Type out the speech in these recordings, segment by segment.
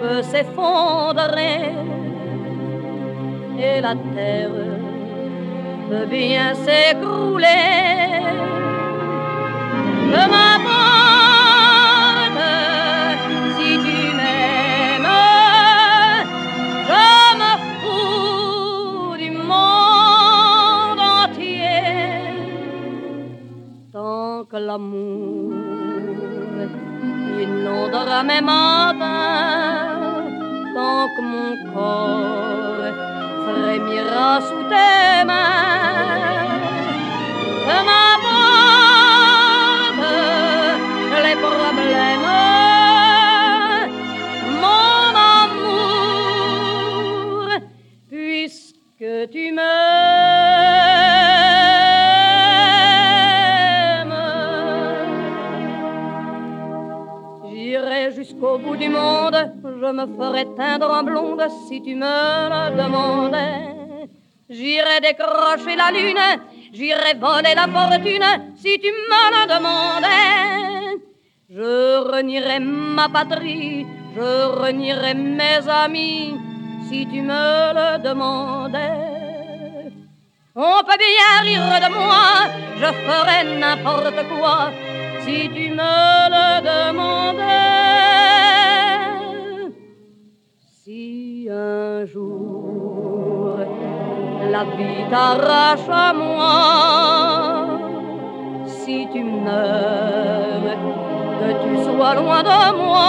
peut s'effondrer et la terre peut bien s'écrouler. Peu m'importe si tu m'aimes, je me fous du monde entier. Tant que l'amour inondera mes matins, tant que mon corps frémira sous tes mains, peu m'importe les problèmes, mon amour, puisque tu m'aimes. J'irai jusqu'au bout du monde, je me ferai teindre en blonde si tu me le demandais. J'irai décrocher la lune, j'irai voler la fortune si tu me le demandais. Je renierai ma patrie, je renierai mes amis si tu me le demandais. On peut bien rire de moi, je ferai n'importe quoi si tu me le demandais. Si un jour la vie t'arrache à moi, si tu meurs, que tu sois loin de moi,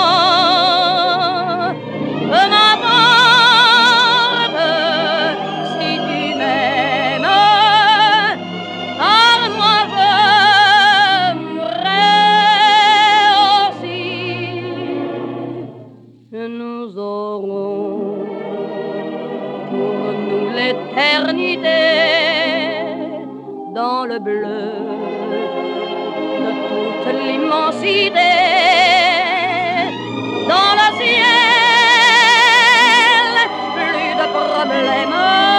peu m'importe si tu m'aimes, car moi je mourrai aussi. Nous aurons pour nous l'éternité dans le bleu de toute l'immensité, dans le ciel, plus de problèmes,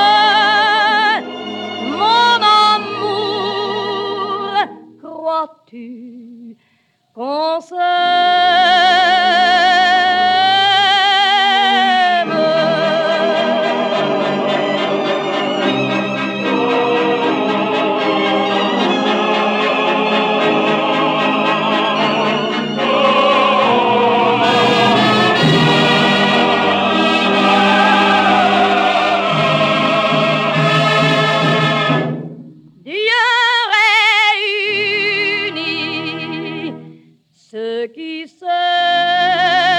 mon amour, crois-tu qu'on ceux qui s'aiment.